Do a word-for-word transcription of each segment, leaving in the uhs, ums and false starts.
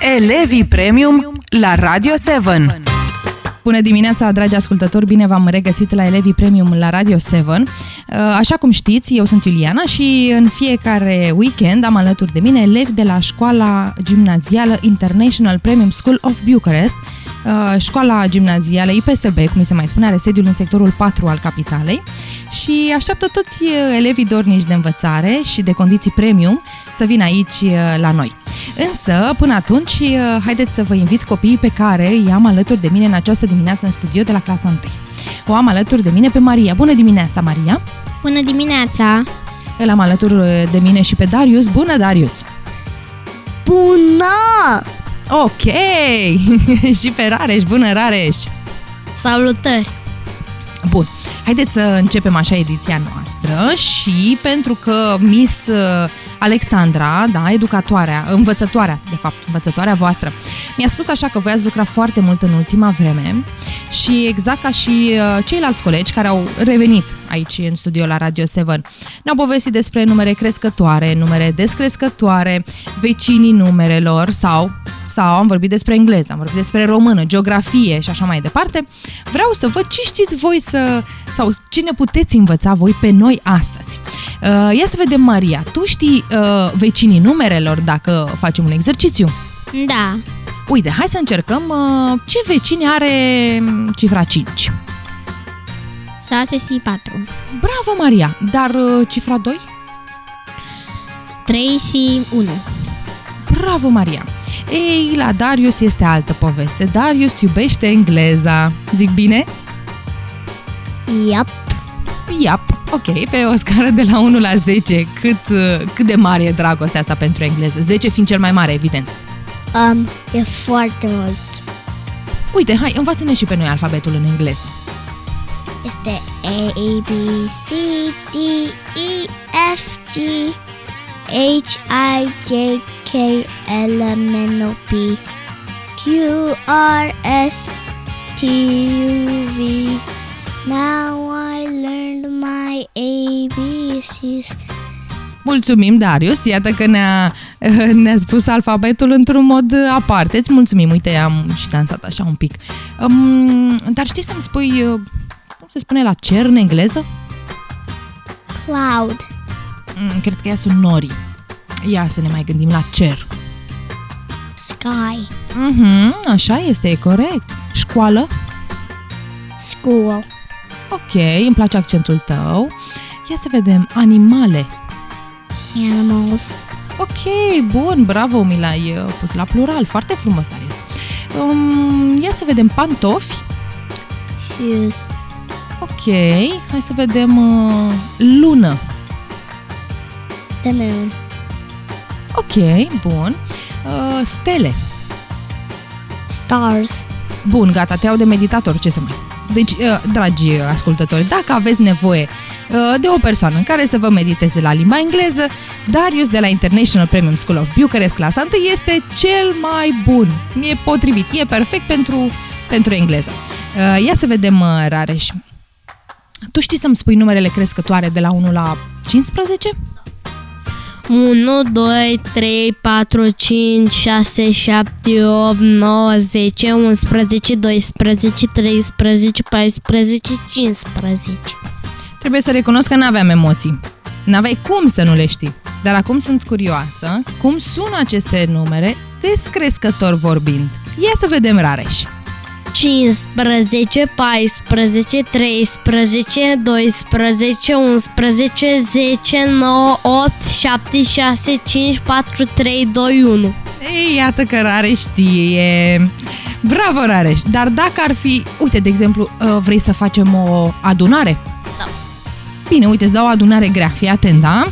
Elevii Premium la Radio șapte. Bună dimineața, dragi ascultători! Bine v-am regăsit la Elevii Premium la Radio șapte. Așa cum știți, eu sunt Iuliana și în fiecare weekend am alături de mine elevi de la școala gimnazială International Premium School of Bucharest. Școala gimnazială I P S B, cum se mai spune, are sediul în sectorul patru al capitalei și așteaptă toți elevii dornici de învățare și de condiții premium să vină aici la noi. Însă, până atunci, haideți să vă invit copiii pe care îi am alături de mine în această dimineață în studio de la clasa unu. O am alături de mine pe Maria. Bună dimineața, Maria! Bună dimineața! Îl am alături de mine și pe Darius. Bună, Darius! Bună! Ok! Și pe Rareș. Bună, Rareș! Salutări! Bun, haideți să începem așa ediția noastră și pentru că Miss Alexandra, da, educatoarea, învățătoarea, de fapt, învățătoarea voastră, mi-a spus așa că voi ați lucrat foarte mult în ultima vreme și exact ca și ceilalți colegi care au revenit aici în studio la Radio șapte, ne-au povestit despre numere crescătoare, numere descrescătoare, vecinii numerelor sau, sau am vorbit despre engleză, am vorbit despre română, geografie și așa mai departe. Vreau să văd ce știți voi să, sau ce ne puteți învăța voi pe noi astăzi. Ia să vedem, Maria, tu știi uh, vecinii numerelor dacă facem un exercițiu? Da. Uite, hai să încercăm uh, ce vecini are cifra cinci. șase și patru. Bravo, Maria! Dar uh, cifra doi? trei și unu. Bravo, Maria! Ei, la Darius este altă poveste. Darius iubește engleza. Zic bine? Yep. Yep. Ok, pe o scară de la unu la zece, cât, cât de mare e dragostea asta pentru engleză? zece fiind cel mai mare, evident. Um, e foarte mult. Uite, hai, învață-ne și pe noi alfabetul în engleză. Este A, B, C, D, E, F, G, H, I, J, K, L, M, N, O, P, Q, R, S, T, U, V. Now I learned my A, B, C's. Mulțumim, Darius, iată că ne-a, ne-a spus alfabetul într-un mod aparte. Îți mulțumim, uite, am și dansat așa un pic. Um, dar știi să-mi spui, cum se spune la cer în engleză? Cloud. Um, cred că ea sunt norii. Ia să ne mai gândim la cer. Sky. Uh-huh, așa este, e corect. Școală? School. Ok, îmi place accentul tău. Ia să vedem, animale. Animals. Ok, bun, bravo, mi l-ai pus la plural, foarte frumos, Darius. Um, ia să vedem, pantofi. Shoes. Ok, hai să vedem uh, lună. The moon. Ok, bun. Uh, stele. Stars. Bun, gata, te iau de meditator, ce să mai... Deci, uh, dragi ascultători, dacă aveți nevoie uh, de o persoană în care să vă mediteze la limba engleză, Darius de la International Premium School of Bucharest, clasa unu, este cel mai bun. E potrivit, e perfect pentru, pentru engleză. Uh, ia să vedem, uh, Rareș. Tu știi să-mi spui numerele crescătoare de la unu la cincisprezece? unu, doi, trei, patru, cinci, șase, șapte, opt, nouă, zece, unsprezece, doisprezece, treisprezece, paisprezece, cincisprezece. Trebuie să recunosc că n-aveam emoții. N-aveai cum să nu le știi. Dar acum sunt curioasă cum sună aceste numere descrescător vorbind. Ia să vedem, Rareș. cincisprezece, paisprezece, treisprezece, doisprezece, unsprezece, zece, nouă, opt, șapte, șase, cinci, patru, trei, doi, unu. Ei, iată că Rareș știe. Bravo, Rareș. Dar dacă ar fi, uite, de exemplu, vrei să facem o adunare? Da. Bine, uite, îți dau o adunare grea. Fii atent, da?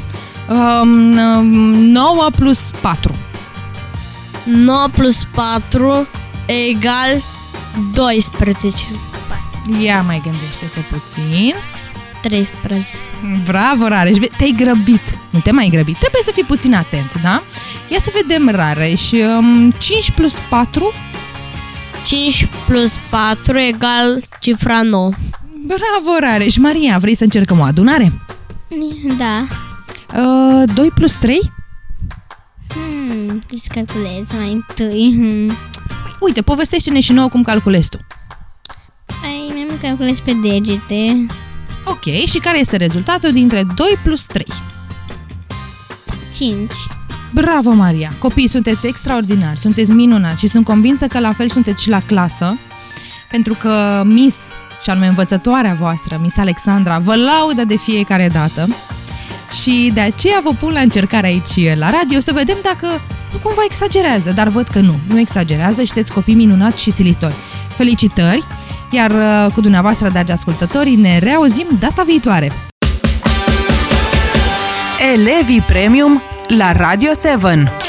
nouă plus patru. nouă plus patru egal doisprezece. Ia mai gândește-te puțin. treisprezece. Bravo, Rareș, te-ai grăbit. Nu te mai grăbi, trebuie să fii puțin atent, da? Ia să vedem, Rareș. cinci plus patru? cinci plus patru egal cifra nouă. Bravo, Rareș. Maria, vrei să încercăm o adunare? Da. Uh, doi plus trei? Hmm. trebuie să calculez mai întâi. Uite, povestește-ne și nouă cum calculezi tu. Păi, mi-am calculez pe degete. Ok, și care este rezultatul dintre doi plus trei? cinci. Bravo, Maria! Copiii, sunteți extraordinari, sunteți minunați și sunt convinsă că la fel sunteți și la clasă, pentru că Miss, și anume învățătoarea voastră, Miss Alexandra, vă laudă de fiecare dată și de aceea vă pun la încercare aici la radio să vedem dacă nu cumva exagerează, dar văd că nu, nu exagerează și sunteți copii minunați și silitori. Felicitări! Iar cu dumneavoastră, dragi ascultători, ne reauzim data viitoare! Elevii Premium la Radio șapte.